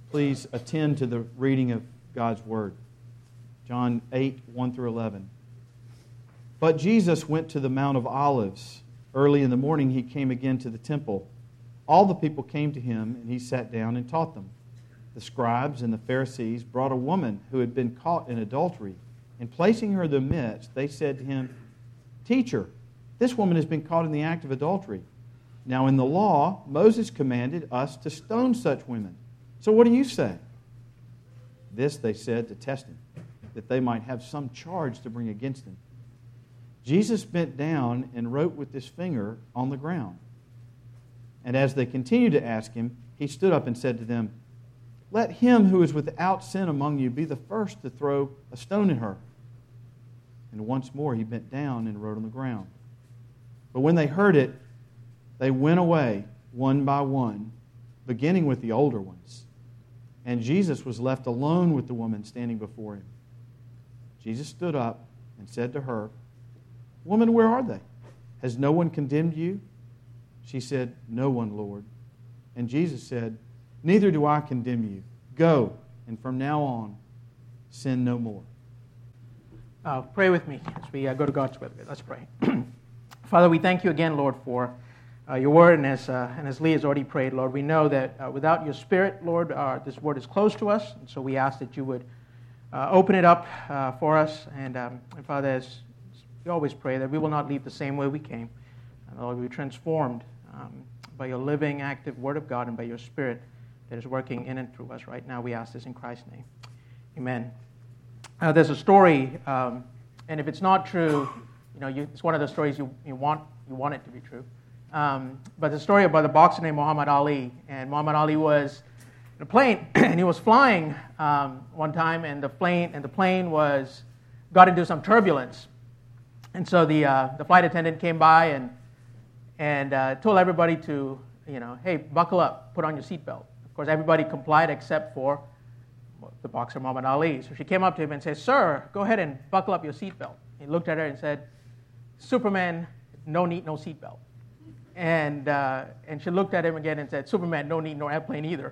please attend to the reading of God's Word. John 8, 1 through 11. But Jesus went to the Mount of Olives. Early in the morning he came again to the temple. All the people came to him, and he sat down and taught them. The scribes and the Pharisees brought a woman who had been caught in adultery, and placing her in the midst, they said to him, "Teacher, this woman has been caught in the act of adultery. Now in the law, Moses commanded us to stone such women. So what do you say?" This they said to test him, that they might have some charge to bring against him. Jesus bent down and wrote with his finger on the ground. And as they continued to ask him, he stood up and said to them, "Let him who is without sin among you be the first to throw a stone at her." And once more he bent down and wrote on the ground. But when they heard it, they went away one by one, beginning with the older ones. And Jesus was left alone with the woman standing before him. Jesus stood up and said to her, "Woman, where are they? Has no one condemned you?" She said, "No one, Lord." And Jesus said, "Neither do I condemn you. Go, and from now on, sin no more." Pray with me as we go to God's Word. Let's pray. Father, we thank you again, Lord, for your Word, and as Lee has already prayed, Lord, we know that without your Spirit, Lord, this Word is close to us, and so we ask that you would open it up for us, and Father, as we always pray, that we will not leave the same way we came, and Lord, we be transformed by your living, active Word of God and by your Spirit that is working in and through us right now. We ask this in Christ's name. Amen. There's a story, and if it's not true, it's one of those stories you want it to be true. But the story about a boxer named Muhammad Ali, and Muhammad Ali was in a plane, and he was flying one time, and the plane got into some turbulence, and so the flight attendant came by and told everybody to, hey, buckle up, put on your seatbelt. Of course, everybody complied except for the boxer Muhammad Ali. So she came up to him and said, "Sir, go ahead and buckle up your seatbelt." He looked at her and said, "Superman, no need, no seatbelt." And she looked at him again and said, "Superman, no need, no airplane either."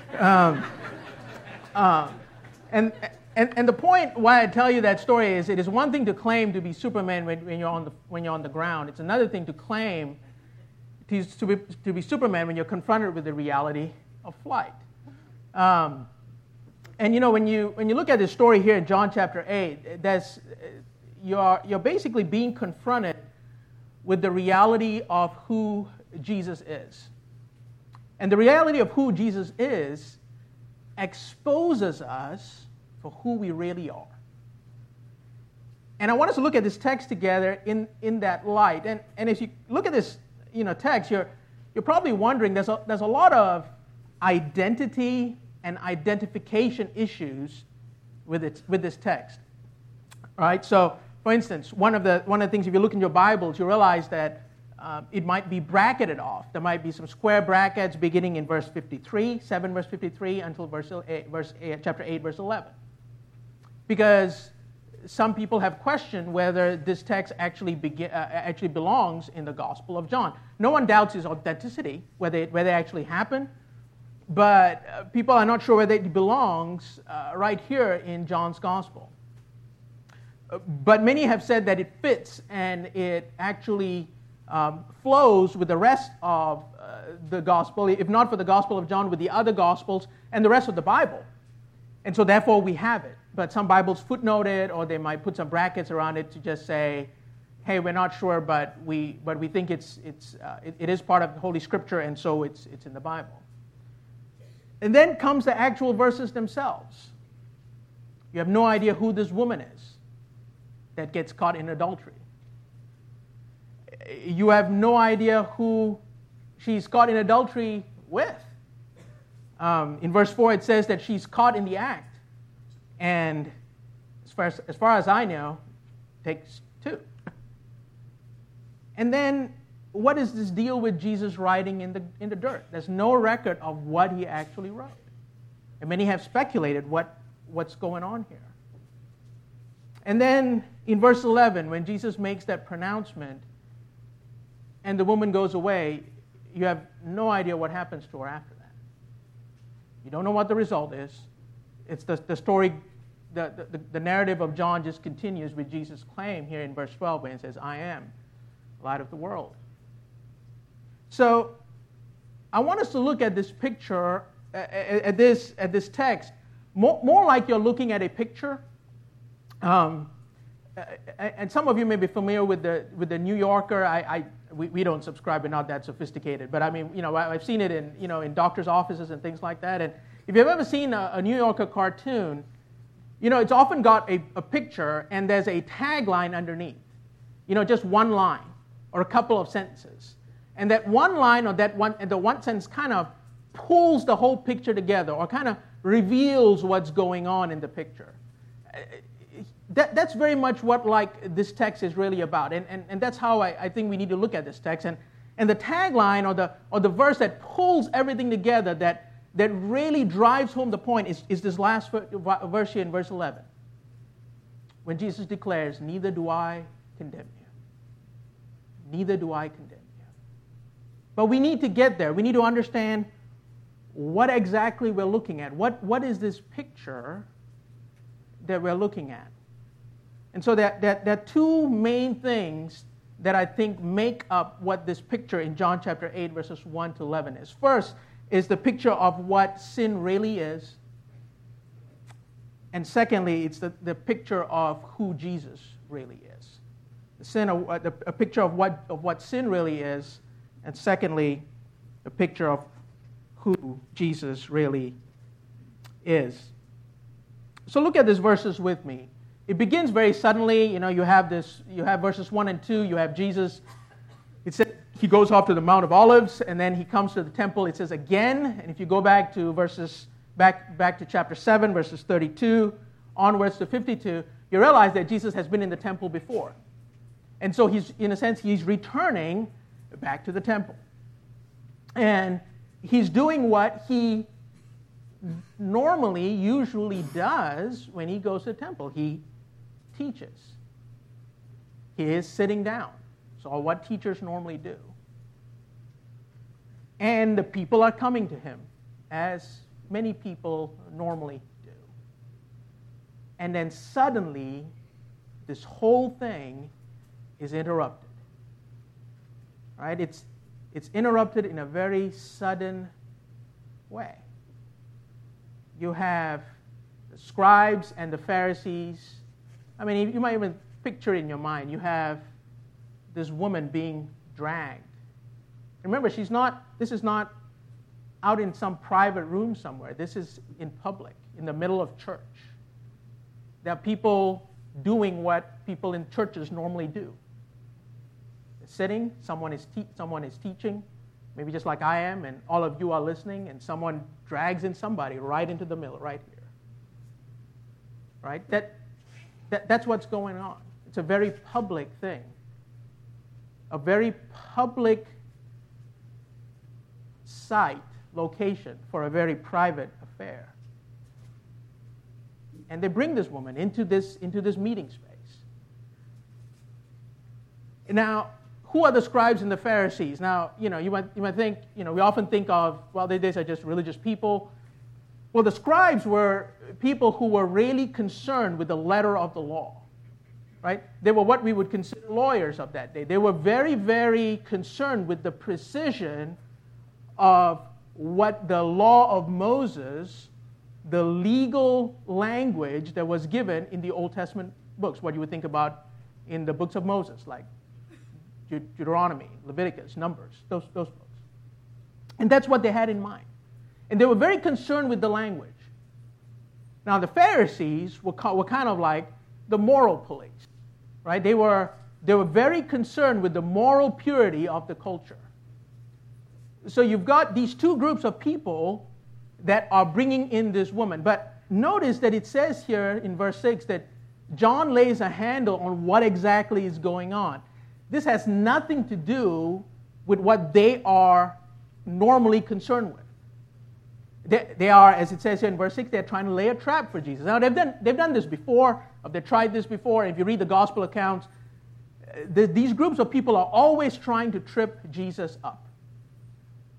And the point why I tell you that story is, it is one thing to claim to be Superman when you're on the ground. It's another thing to claim to be Superman when you're confronted with the reality of flight. And when you look at this story here in John chapter 8, you're basically being confronted with the reality of who Jesus is. And the reality of who Jesus is exposes us for who we really are. And I want us to look at this text together in that light. And as you look at this text, you're probably wondering, there's a lot of identity and identification issues with this text. All right, so for instance, one of the things, if you look in your Bibles, you realize that it might be bracketed off. There might be some square brackets beginning in verse 53, 7 verse 53, until chapter 8, verse 11. Because some people have questioned whether this text actually belongs in the Gospel of John. No one doubts its authenticity, whether it actually happened, but people are not sure whether it belongs right here in John's Gospel. But many have said that it fits and it actually flows with the rest of the Gospel, if not for the Gospel of John, with the other Gospels and the rest of the Bible. And so therefore we have it. But some Bibles footnote it, or they might put some brackets around it to just say, hey, we're not sure, but we think it is part of Holy Scripture, and so it's in the Bible. And then comes the actual verses themselves. You have no idea who this woman is that gets caught in adultery. You have no idea who she's caught in adultery with. In verse 4, it says that she's caught in the act. And as far as I know, takes two. And then, what is this deal with Jesus writing in the dirt? There's no record of what he actually wrote. And many have speculated what's going on here. And then, in verse 11, when Jesus makes that pronouncement, and the woman goes away, you have no idea what happens to her after that. You don't know what the result is. It's the story, the narrative of John just continues with Jesus' claim here in verse 12 when it says, I am light of the world. So I want us to look at this picture, at this text, more like you're looking at a picture. And some of you may be familiar with the New Yorker. We don't subscribe. We're not that sophisticated, but I mean, I've seen it in doctors' offices and things like that. And if you've ever seen a New Yorker cartoon, it's often got a picture and there's a tagline underneath. Just one line or a couple of sentences, and that one line or the one sentence kind of pulls the whole picture together or kind of reveals what's going on in the picture. That's very much what this text is really about, and that's how I think we need to look at this text. And the tagline or the verse that pulls everything together that really drives home the point is this last verse here in verse 11, when Jesus declares, "Neither do I condemn you. Neither do I condemn you." But we need to get there. We need to understand what exactly we're looking at. What is this picture that we're looking at? And so there are two main things that I think make up what this picture in John chapter 8, verses 1 to 11 is. First is the picture of what sin really is. And secondly, it's the picture of who Jesus really is. A picture of what sin really is, and secondly, a picture of who Jesus really is. So look at these verses with me. It begins very suddenly. You have verses 1 and 2. You have Jesus. It says he goes off to the Mount of Olives, and then he comes to the temple. It says again, and if you go back to back to chapter 7, verses 32 onwards to 52, you realize that Jesus has been in the temple before. And so he's returning back to the temple. And he's doing what he usually does when he goes to the temple. He teaches. He is sitting down. So what teachers normally do. And the people are coming to him, as many people normally do. And then suddenly, this whole thing is interrupted. Right? It's interrupted in a very sudden way. You have the scribes and the Pharisees. I mean, you might even picture it in your mind. You have this woman being dragged. Remember, this is not out in some private room somewhere. This is in public, in the middle of church. There are people doing what people in churches normally do. They're sitting, someone is teaching, maybe just like I am, and all of you are listening, and someone drags in somebody right into the middle, right here. Right? That's what's going on. It's a very public thing. A very public site, location for a very private affair. And they bring this woman into this meeting space. Now, who are the scribes and the Pharisees? Now, you might think, we often think of, these are just religious people. Well, the scribes were people who were really concerned with the letter of the law. Right? They were what we would consider lawyers of that day. They were very, very concerned with the precision of what the law of Moses, the legal language that was given in the Old Testament books, what you would think about in the books of Moses, like Deuteronomy, Leviticus, Numbers, those books. And that's what they had in mind. And they were very concerned with the language. Now, the Pharisees were kind of like the moral police, right? They were very concerned with the moral purity of the culture. So you've got these two groups of people that are bringing in this woman. But notice that it says here in verse 6 that John lays a handle on what exactly is going on. This has nothing to do with what they are normally concerned with. They are, as it says here in verse 6, they're trying to lay a trap for Jesus. Now, they've done this before. They've tried this before. If you read the gospel accounts, these groups of people are always trying to trip Jesus up.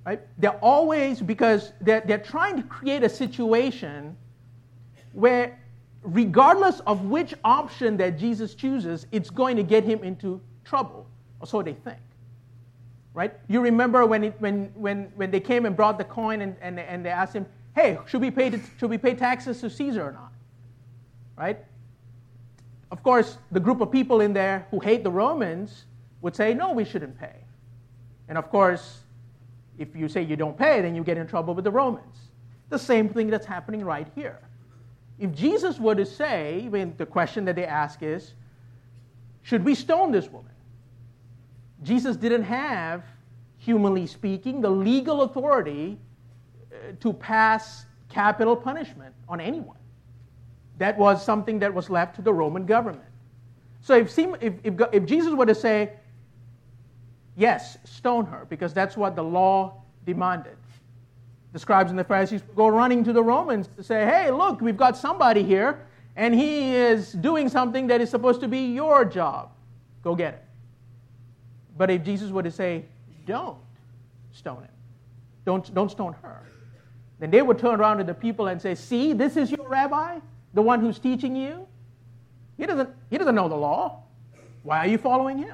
Right? They're always, because they're trying to create a situation where regardless of which option that Jesus chooses, it's going to get him into trouble, or so they think. Right? You remember when they came and brought the coin and they asked him, hey, should we pay taxes to Caesar or not? Right? Of course, the group of people in there who hate the Romans would say, no, we shouldn't pay. And of course, if you say you don't pay, then you get in trouble with the Romans. The same thing that's happening right here. If Jesus were to say, the question that they ask is, should we stone this woman? Jesus didn't have, humanly speaking, the legal authority to pass capital punishment on anyone. That was something that was left to the Roman government. So if Jesus were to say, yes, stone her, because that's what the law demanded, the scribes and the Pharisees would go running to the Romans to say, hey, look, we've got somebody here, and he is doing something that is supposed to be your job. Go get it. But if Jesus were to say, don't stone him, don't stone her, then they would turn around to the people and say, see, this is your rabbi, the one who's teaching you. He doesn't know the law. Why are you following him?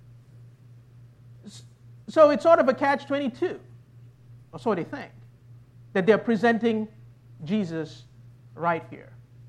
So it's sort of a catch-22, or so they think, that they're presenting Jesus right here.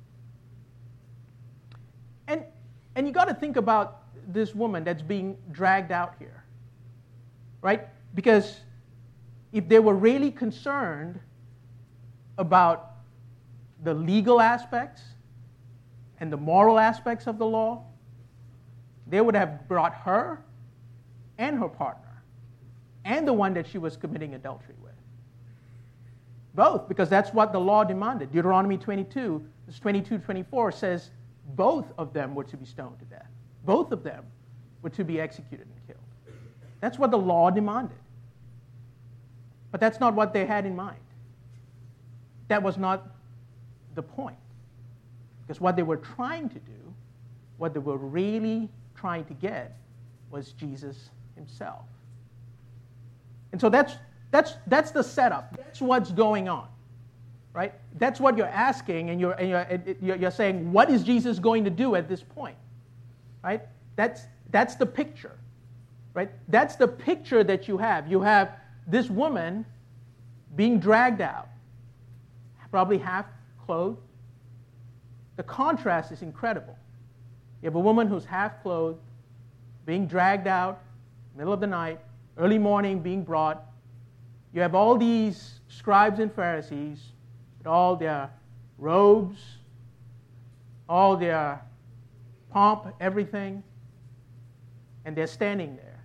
And you got to think about this woman that's being dragged out here, right? Because if they were really concerned about the legal aspects and the moral aspects of the law, they would have brought her and her partner and the one that she was committing adultery with. Both, because that's what the law demanded. Deuteronomy 22, verse 22-24 says both of them were to be stoned to death. Both of them were to be executed and killed. That's what the law demanded. But that's not what they had in mind. That was not the point. Because what they were trying to do, what they were really trying to get, was Jesus himself. And so that's the setup. That's what's going on, right? That's what you're asking, and you're saying, what is Jesus going to do at this point, right? That's the picture, right? That's the picture that you have. You have this woman being dragged out, probably half clothed. The contrast is incredible. You have a woman who's half clothed, being dragged out, middle of the night, early morning, being brought. You have all these scribes and Pharisees with all their robes, all their pomp, everything, and they're standing there,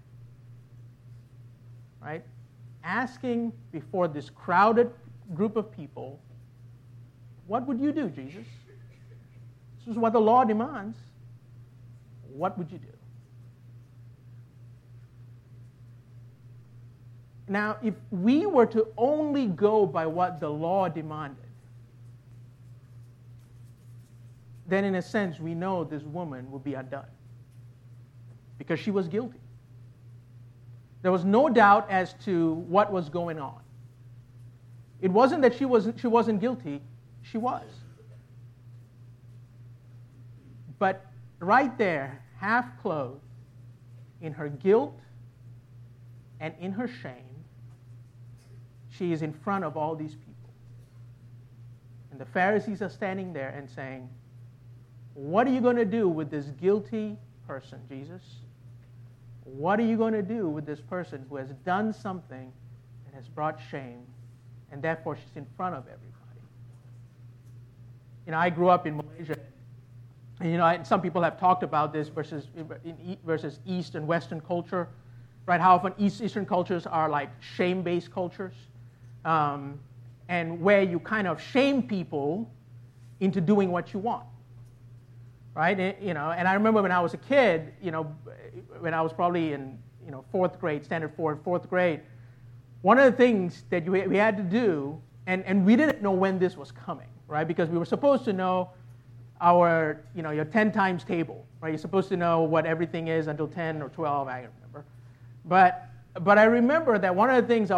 right? Asking before this crowded group of people, what would you do, Jesus? This is what the law demands. What would you do? Now, if we were to only go by what the law demanded, then in a sense we know this woman would be undone because she was guilty. There was no doubt as to what was going on. It wasn't that she wasn't guilty, she was. But right there, half clothed, in her guilt and in her shame, she is in front of all these people. And the Pharisees are standing there and saying, what are you going to do with this guilty person, Jesus? What are you going to do with this person who has done something that has brought shame, and therefore she's in front of everybody? I grew up in Malaysia, and some people have talked about this versus East and Western culture, right? How often Eastern cultures are like shame-based cultures. And where you kind of shame people into doing what you want, right? And I remember when I was a kid, when I was probably in fourth grade, standard fourth grade, one of the things that we had to do, and we didn't know when this was coming, right? Because we were supposed to know your 10 times table, right? You're supposed to know what everything is until 10 or 12, I don't remember. But But I remember that one of the things,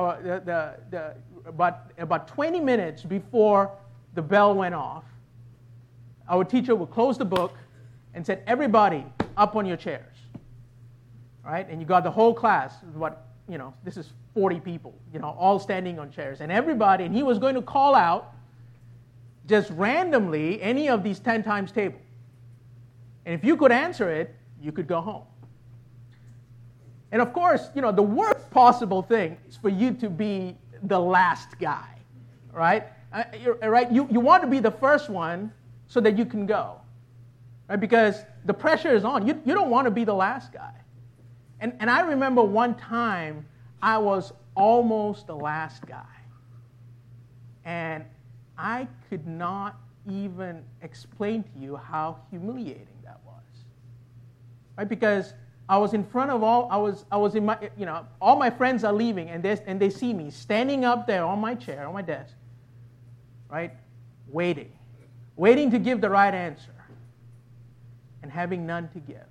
about 20 minutes before the bell went off, our teacher would close the book and said, everybody up on your chairs. Right? And you got the whole class, this is 40 people, all standing on chairs. And everybody, and he was going to call out just randomly any of these 10 times table. And if you could answer it, you could go home. And of course, the worst possible thing is for you to be the last guy, right? You want to be the first one so that you can go, right? Because the pressure is on. You don't want to be the last guy. And I remember one time I was almost the last guy. And I could not even explain to you how humiliating that was, right? Because I was in front of all my friends are leaving, and they see me standing up there on my chair, on my desk, right? Waiting to give the right answer, and having none to give.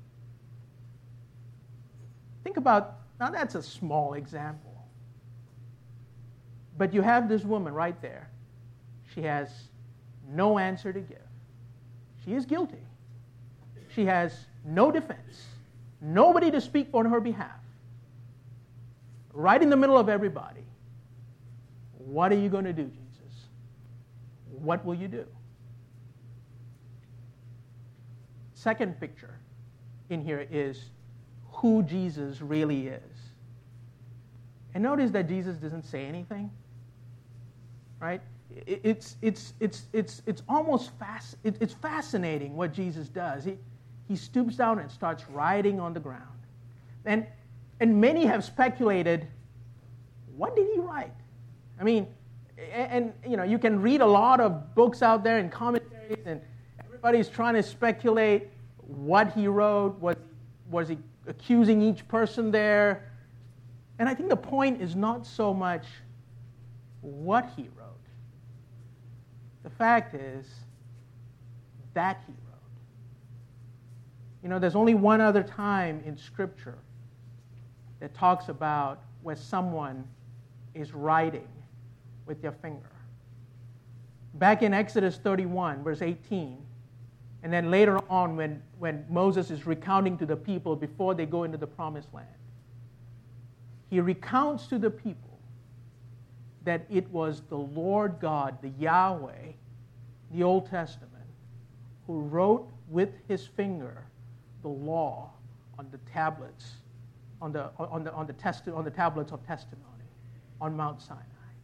Think about, now that's a small example, but you have this woman right there. She has no answer to give. She is guilty. She has no defense. Nobody to speak on her behalf. Right in the middle of everybody. What are you going to do, Jesus? What will you do? Second picture in here is who Jesus really is. And notice that Jesus doesn't say anything. Right? It's almost it's fascinating what Jesus does. He stoops down and starts writing on the ground. And many have speculated, what did he write? I mean, and you can read a lot of books out there and commentaries, and everybody's trying to speculate what he wrote. Was he accusing each person there? And I think the point is not so much what he wrote. The fact is that he wrote. There's only one other time in Scripture that talks about where someone is writing with their finger. Back in Exodus 31, verse 18, and then later on when Moses is recounting to the people before they go into the Promised Land, he recounts to the people that it was the Lord God, the Yahweh, the Old Testament, who wrote with his finger the law on the tablets, on the tablets of testimony on Mount Sinai.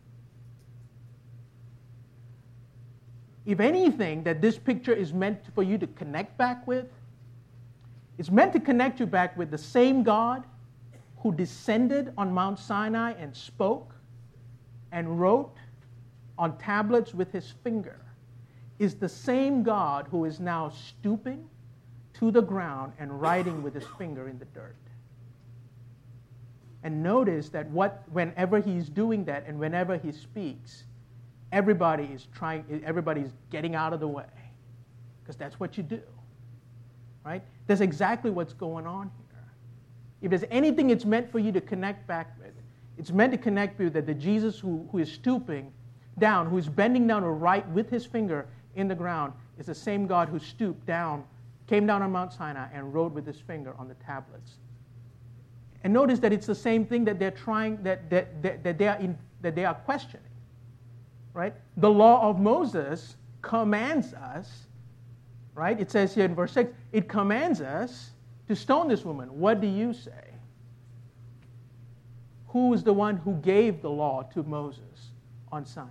If anything that this picture is meant for you to connect back with, it's meant to connect you back with the same God who descended on Mount Sinai and spoke and wrote on tablets with his finger, is the same God who is now stooping to the ground and writing with his finger in the dirt. And notice that whenever he's doing that and whenever he speaks, everybody's getting out of the way, because that's what you do, right? That's exactly what's going on here. If there's anything it's meant for you to connect back with, it's meant to connect with that the Jesus who is stooping down, who is bending down to write with his finger in the ground, is the same God who stooped down, came down on Mount Sinai and wrote with his finger on the tablets. And notice that it's the same thing that they're trying, that they are questioning. Right? The law of Moses commands us, right? It says here in verse 6, it commands us to stone this woman. What do you say? Who is the one who gave the law to Moses on Sinai?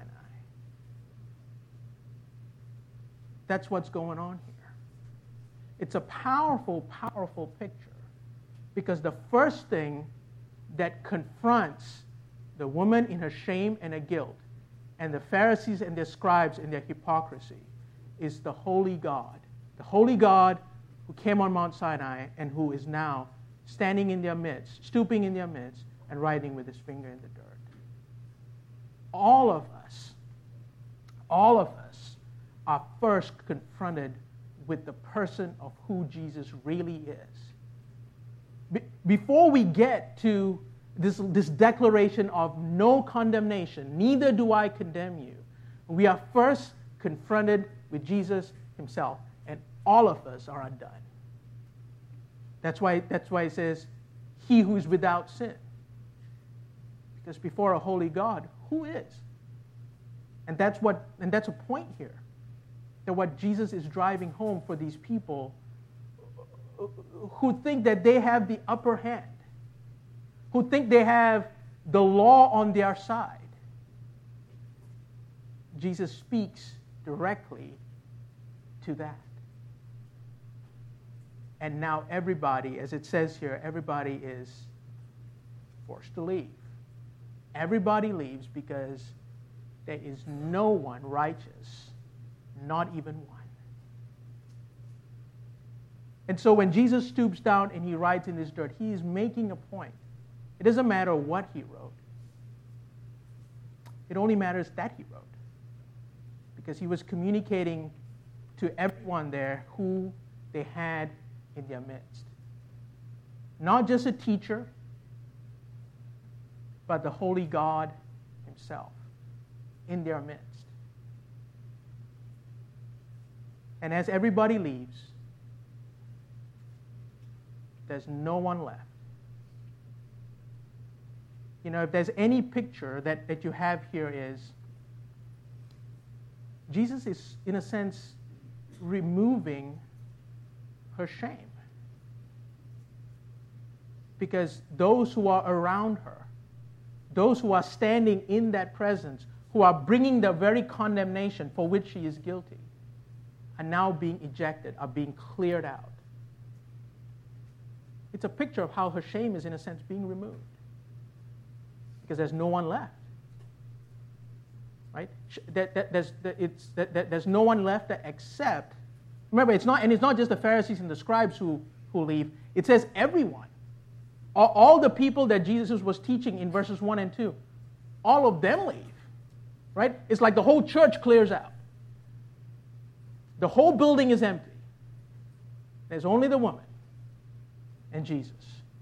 That's what's going on here. It's a powerful, powerful picture, because the first thing that confronts the woman in her shame and her guilt, and the Pharisees and their scribes in their hypocrisy, is the holy God who came on Mount Sinai and who is now standing in their midst, stooping in their midst, and writing with his finger in the dirt. All of us are first confronted with the person of who Jesus really is. Before we get to this declaration of no condemnation, neither do I condemn you, we are first confronted with Jesus himself, and all of us are undone. That's why it says, he who is without sin. Because before a holy God, who is? And that's a point here. That what Jesus is driving home for these people who think that they have the upper hand, who think they have the law on their side. Jesus speaks directly to that. And now everybody, as it says here, everybody is forced to leave. Everybody leaves because there is no one righteous, not even one. And so when Jesus stoops down and he writes in this dirt, he is making a point. It doesn't matter what he wrote. It only matters that he wrote. Because he was communicating to everyone there who they had in their midst. Not just a teacher, but the holy God himself in their midst. And as everybody leaves, there's no one left. You know, if there's any picture that you have here is, Jesus is, in a sense, removing her shame. Because those who are around her, those who are standing in that presence, who are bringing the very condemnation for which she is guilty, are now being ejected, are being cleared out. It's a picture of how her shame is, in a sense, being removed. Because there's no one left. Right? There's no one left except, remember, it's not just the Pharisees and the scribes who leave. It says everyone. All the people that Jesus was teaching in verses 1 and 2, all of them leave. Right? It's like the whole church clears out. The whole building is empty. There's only the woman and Jesus.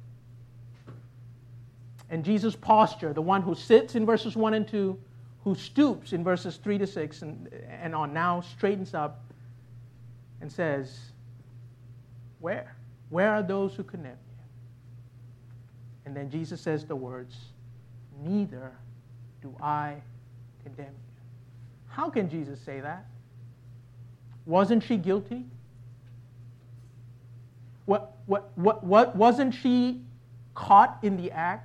And Jesus' posture, the one who sits in verses 1 and 2, who stoops in verses 3 to 6 and on now, straightens up and says, Where? Where are those who condemn you? And then Jesus says the words, Neither do I condemn you. How can Jesus say that? Wasn't she guilty? What wasn't she caught in the act?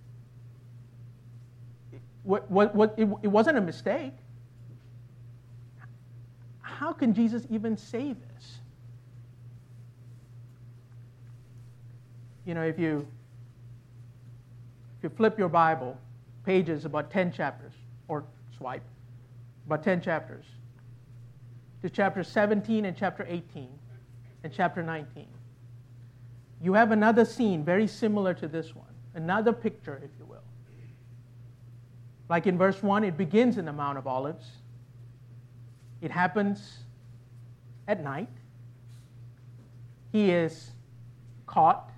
It wasn't a mistake. How can Jesus even say this? You know, if you flip your Bible, pages about 10 chapters, or swipe, about 10 chapters, to chapter 17 and chapter 18 and chapter 19, you have another scene very similar to this one, another picture, if you will. Like in verse 1, it begins in the Mount of Olives. It happens at night. He is caught.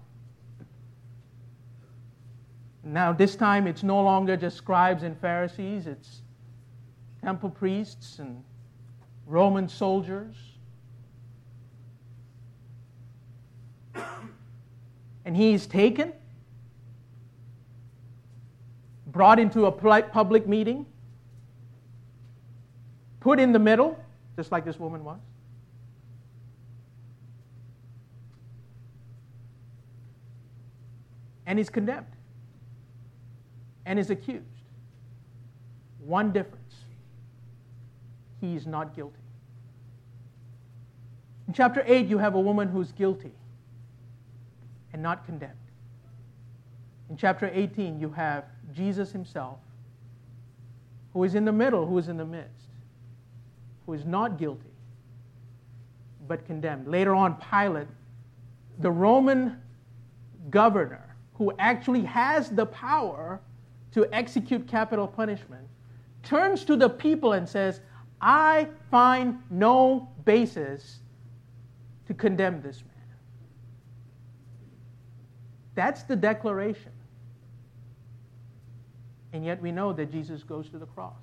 Now this time it's no longer just scribes and Pharisees, it's temple priests and Roman soldiers. And he is taken, brought into a public meeting, put in the middle, just like this woman was. And he's condemned. And is accused. One difference. He is not guilty. In chapter 8, you have a woman who's guilty and not condemned. In chapter 18, you have Jesus himself, who is in the middle, who is in the midst, who is not guilty, but condemned. Later on, Pilate, the Roman governor, who actually has the power to execute capital punishment, turns to the people and says, I find no basis to condemn this man. That's the declaration. And yet we know that Jesus goes to the cross.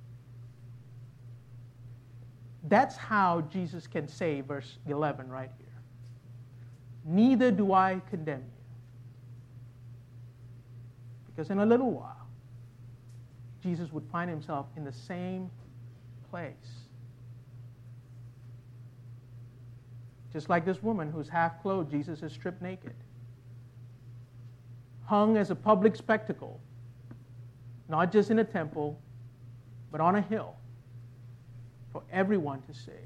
That's how Jesus can say, verse 11 right here, neither do I condemn you. Because in a little while, Jesus would find himself in the same place. Just like this woman who's half clothed, Jesus is stripped naked. Hung as a public spectacle, not just in a temple, but on a hill for everyone to see.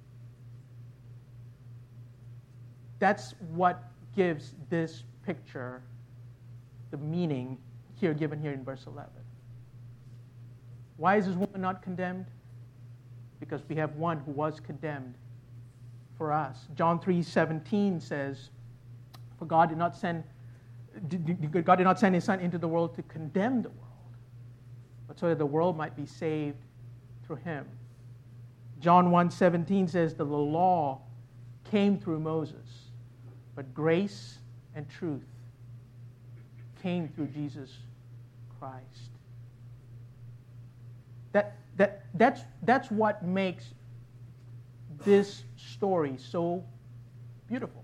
That's what gives this picture the meaning here given here in verse 11. Why is this woman not condemned? Because we have one who was condemned for us. John 3:17 says, "For God did not send his Son into the world to condemn the world, but so that the world might be saved through him." John 1:17 says, "The law came through Moses, but grace and truth came through Jesus Christ." That's what makes this story so beautiful.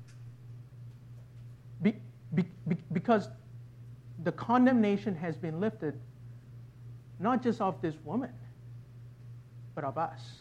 Because the condemnation has been lifted not just of this woman, but of us.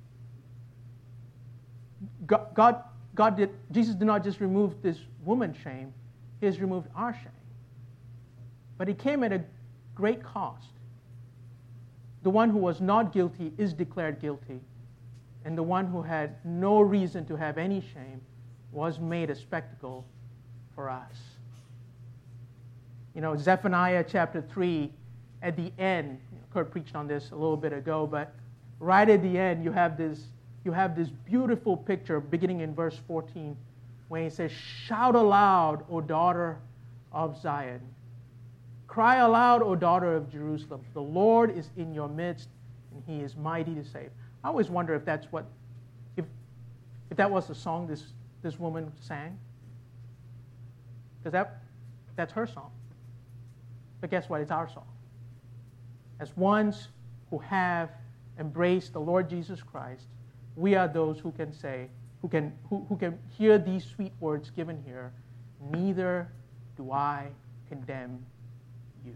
Jesus did not just remove this woman's shame, he has removed our shame. But he came at a great cost. The one who was not guilty is declared guilty, and the one who had no reason to have any shame was made a spectacle for us. You know, Zephaniah chapter 3, at the end, Kurt preached on this a little bit ago, but right at the end you have this beautiful picture beginning in verse 14 when he says, "Shout aloud, O daughter of Zion. Cry aloud, O daughter of Jerusalem. The Lord is in your midst, and he is mighty to save." I always wonder if that was the song this woman sang. Because that's her song. But guess what? It's our song. As ones who have embraced the Lord Jesus Christ, we are those who can say, who can hear these sweet words given here, "Neither do I condemn you.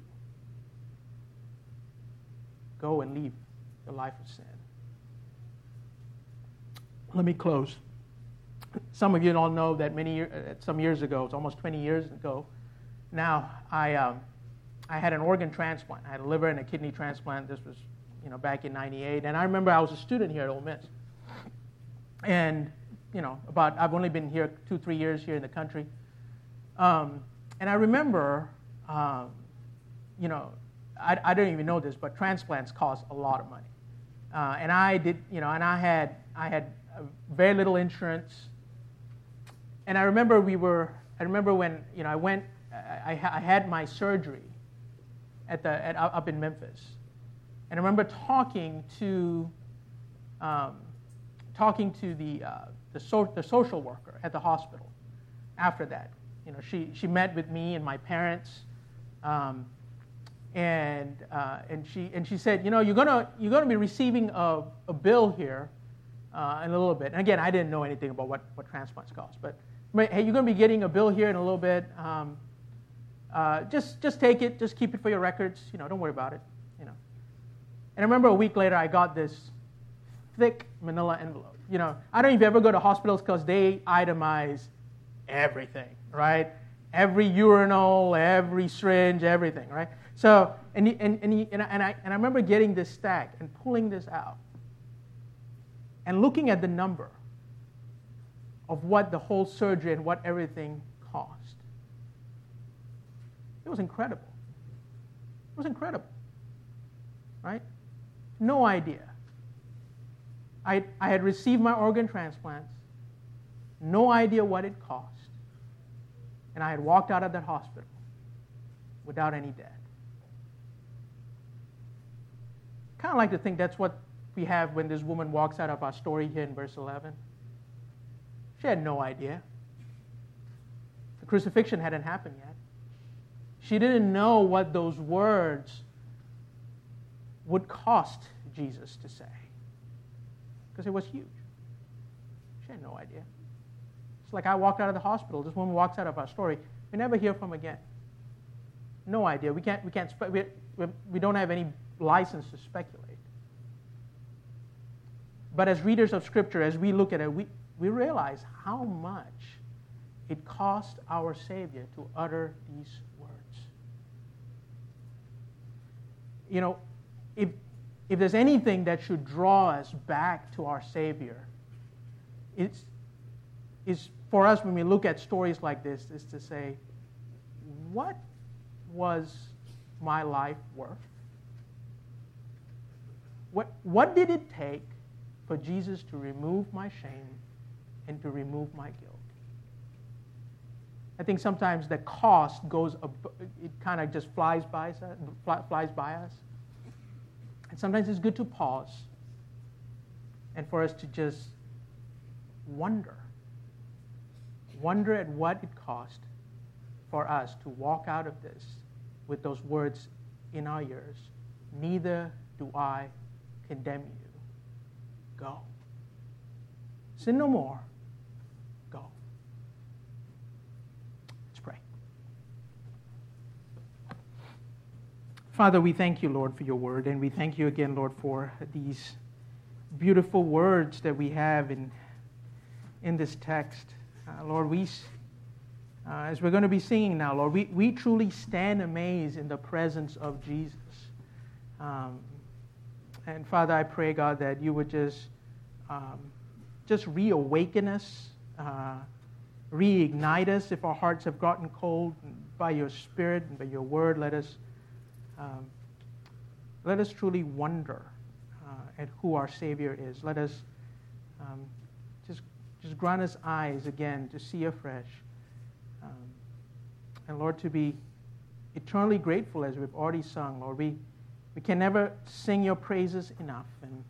Go and live the life of sin." Let me close. Some of you don't know that some years ago, it's almost 20 years ago now, I had an organ transplant. I had a liver and a kidney transplant. This was, back in '98. And I remember I was a student here at Ole Miss. And, I've only been here 2-3 years here in the country. And I remember, I don't even know this, but transplants cost a lot of money. And I did, and I had very little insurance. And I remember when, I had my surgery up in Memphis. And I remember talking to the social worker at the hospital after that. She met with me and my parents, and she said, you're gonna be receiving a bill here in a little bit. And again, I didn't know anything about what transplants cost, but hey, you're gonna be getting a bill here in a little bit. Just take it, just keep it for your records. Don't worry about it. And I remember a week later, I got this thick manila envelope. I don't know if you ever go to hospitals because they itemize everything, right? Every urinal, every syringe, everything, right? So, and I remember getting this stack and pulling this out and looking at the number of what the whole surgery and what everything cost. It was incredible. It was incredible, right? No idea. I had received my organ transplants, no idea what it cost, and I had walked out of that hospital without any debt. Kind of like to think that's what we have when this woman walks out of our story here in verse 11. She had no idea. The crucifixion hadn't happened yet. She didn't know what those words would cost Jesus to say. Because it was huge. She had no idea. It's like I walked out of the hospital. This woman walks out of our story. We never hear from her again. No idea. We don't have any license to speculate. But as readers of Scripture, as we look at it, we realize how much it cost our Savior to utter these words. You know, if there's anything that should draw us back to our Savior, it's for us when we look at stories like this, is to say, what was my life worth? What did it take for Jesus to remove my shame and to remove my guilt? I think sometimes the cost it kind of just flies by us. And sometimes it's good to pause and for us to just wonder at what it cost for us to walk out of this with those words in our ears. Neither do I condemn you. Go. Sin no more. Go. Let's pray. Father, we thank you, Lord, for your word, and we thank you again, Lord, for these beautiful words that we have in this text. Lord, as we're going to be singing now, Lord, we truly stand amazed in the presence of Jesus. And Father, I pray, God, that you would just reawaken us, reignite us if our hearts have gotten cold. And by your Spirit and by your word, let us truly wonder at who our Savior is. Let us just grant us eyes again to see afresh. And Lord, to be eternally grateful as we've already sung. Lord, we can never sing your praises enough.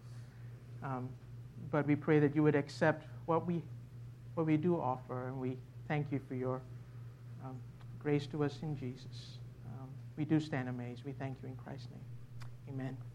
But we pray that you would accept what we do offer. And we thank you for your grace to us in Jesus. We do stand amazed. We thank you in Christ's name. Amen.